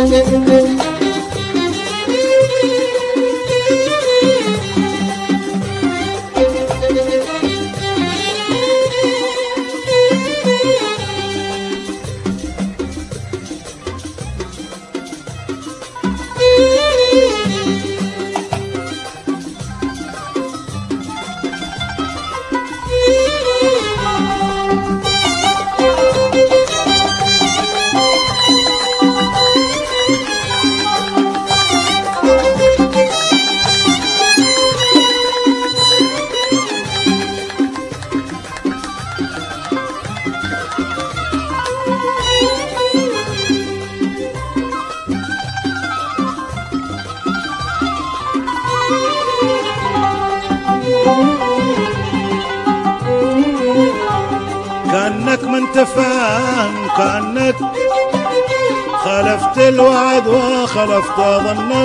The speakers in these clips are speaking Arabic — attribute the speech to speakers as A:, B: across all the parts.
A: كأنك ما انت فاهم، كأنك خالفت الوعد وخلفت ظنك.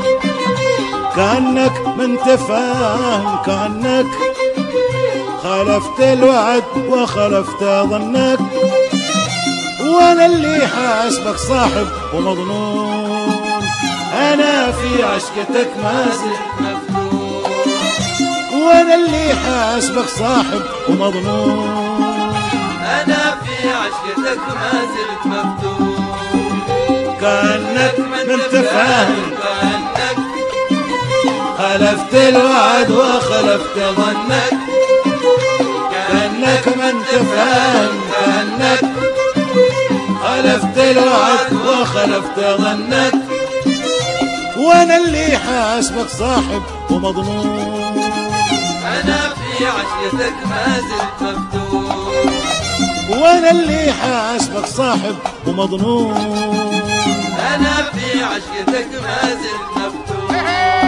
A: كأنك ما انت فاهم، كأنك خالفت الوعد وخلفت ظنك. وانا اللي حاسبك صاحب ومظنون، انا في عشقتك ما زلت مفتون. وانا اللي حاسبك صاحب ومظنون،
B: أنا في عشقتك ما زلت مفتون.
A: كأنك ما انت فاهم،
B: كأنك
A: خلفت الوعد وخلفت
B: ظنك.
A: كأنك ما انت فاهم، كأنك خلفت الوعد وخلفت ظنك. وانا اللي حاسبك صاحب ومظنون،
B: أنا في عشقتك ما زلت مفتون.
A: وانا اللي حاسبك صاحب ومظنون.
B: أنا في عشقتك ما زلت مفتون.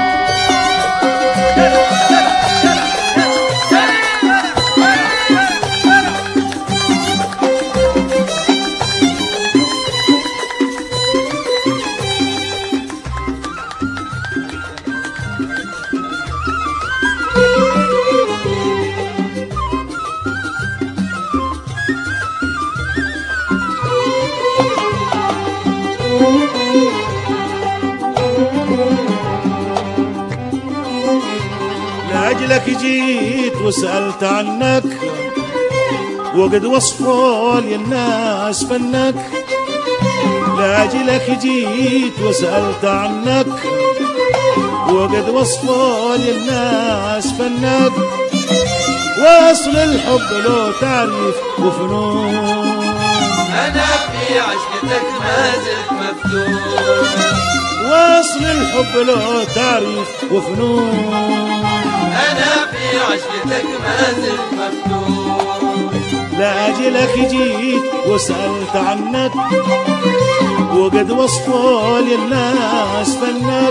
A: لأجلك جيت وسألت عنك، وقد وصفوا لي الناس فنك. لأجلك جيت وسألت عنك، وقد وصفوا لي الناس فنك. واصل الحب له تعريف وفنون،
B: أنا في عشقتك ما زلت مفتون.
A: واصل الحب له تعريف وفنون.
B: أنا في عشقتك ما زلت مفتون.
A: لأجلك جيت وسألت عنك، وقد وصفوا لي الناس فنك.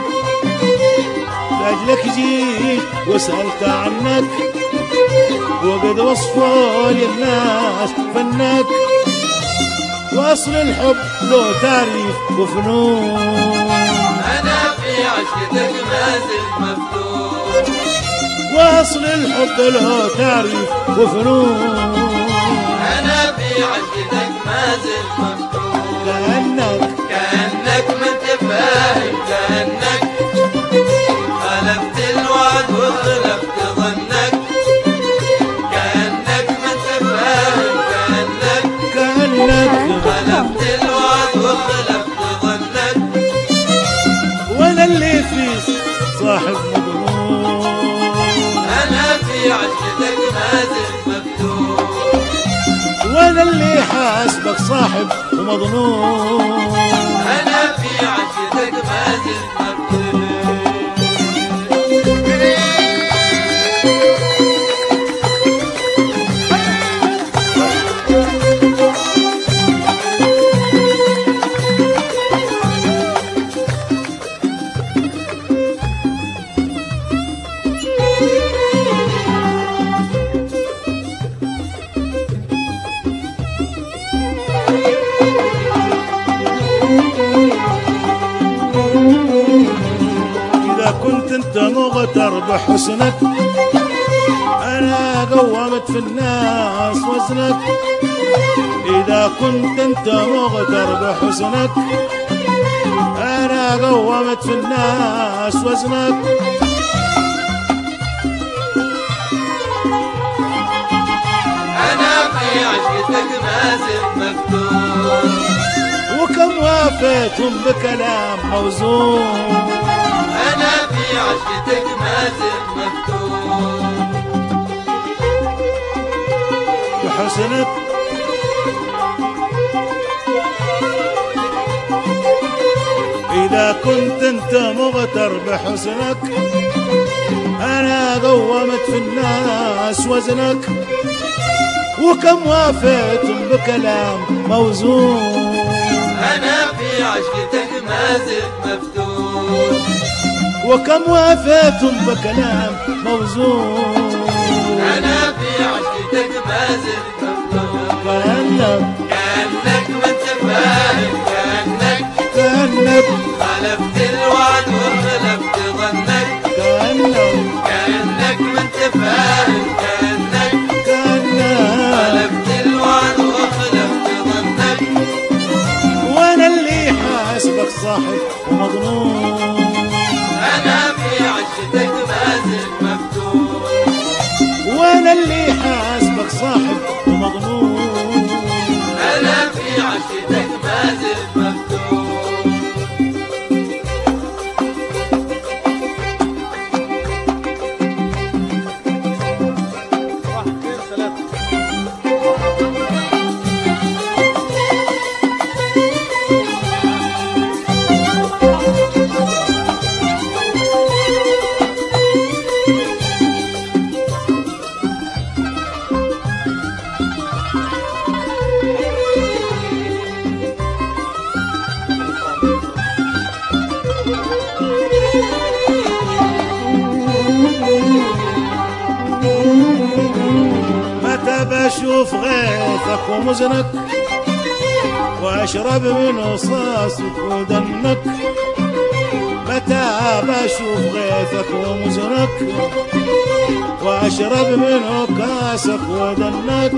A: لأجلك جيت وسألت عنك، وقد وصفوا لي الناس فنك. واصل الحب له تعريف وفنون،
B: أنا في عشقتك ما زلت مفتون.
A: واصل الحب له تعريف وفنون.
B: أنا في عشقتك ما زلت مفتون. كأنك ما انت فاهم، كأنك خلفت الوعد وخلفت ظنك. كأنك ما انت فاهم، كأنك خلفت الوعد وخلفت ظنك.
A: وانا اللي في صاحب مظنون،
B: أنا في عشقتك ما زلت مفتون.
A: وانا اللي حاسبك صاحب ومظنون.
B: أنا في عشقتك ما زلت مفتون.
A: كنت انت مغتر بحسنك، انا قومت في الناس وزنك. اذا كنت انت مغتر بحسنك، أنا قومت في الناس وزنك
B: أنا في عشقتك ما زلت مفتون
A: وكم وافيتهم بكلام موزون
B: أنا في عشقتك ما زلت مفتون
A: بحسنك إذا كنت أنت مغتر بحسنك أنا قومت في الناس وزنك وكم وافيتم بكلام موزون
B: أنا في عشقتك ما زلت مفتون
A: وكم وافيتم بكلام موزون
B: أنا في عشقتك ما زلت مفتون
A: كأنك
B: ما انت فاهم
A: كأنك
B: خلفت الوعد وخلفت ظنك كأنك ما انت فاهم خلفت الوعد وخلفت ظنك
A: وانا اللي حاسبك صاحب ومظنون
B: أنا في عشقتك ما زلت مفتون
A: وانا اللي حاسبك صاحب ومظنون
B: أنا في عشقتك ما زلت مفتون
A: متى بشوف غيثك ومزنك واشرب من رصاصك ودنك متى بشوف غيثك ومزنك واشرب من كاسك ودنك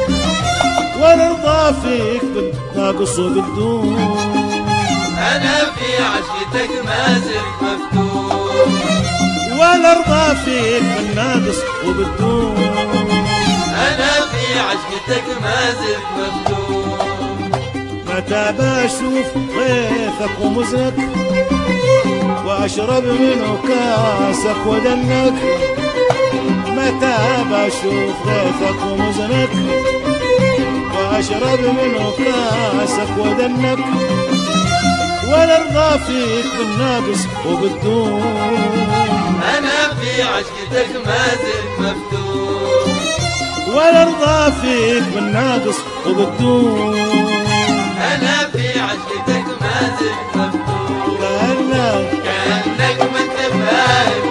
A: ونرضى فيك بالناقص وبالدون
B: أنا في عشقتك ما زلت مفتون
A: ونرضى فيك بالناقص وبالدون
B: أنا في عشقتك ما زلت مفتون
A: متى بشوف غيثك ومزنك واشرب منه كاسك ودنك متى بشوف غيثك ومزنك واشرب منه كاسك ودنك ونرضى فيك بالناقص وبالدون
B: أنا في عشقتك ما زلت مفتون
A: ونرضى فيك بالناقص وبالدون
B: أنا في عشقتك ما زلت مفتون كأنك ما انت فاهم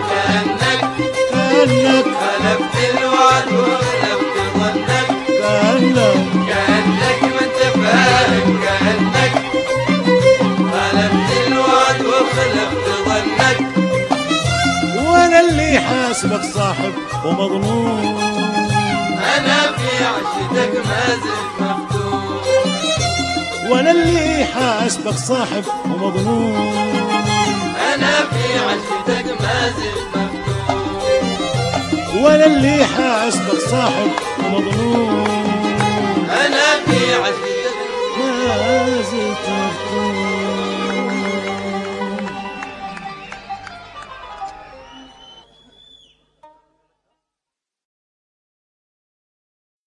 A: كأنك
B: خلفت الوعد وخلفت ظنك كأنك ما انت فاهم خلفت الوعد وخلفت ظنك
A: وانا اللي حاسبك صاحب ومظنون
B: أنا في عشقتك ما زلت مفتون
A: وانا اللي حاسبك صاحب ومظنون
B: أنا في عشقتك ما زلت مفتون
A: وانا اللي حاسبك صاحب ومظنون
B: أنا في عشقتك
A: ما زلت مفتون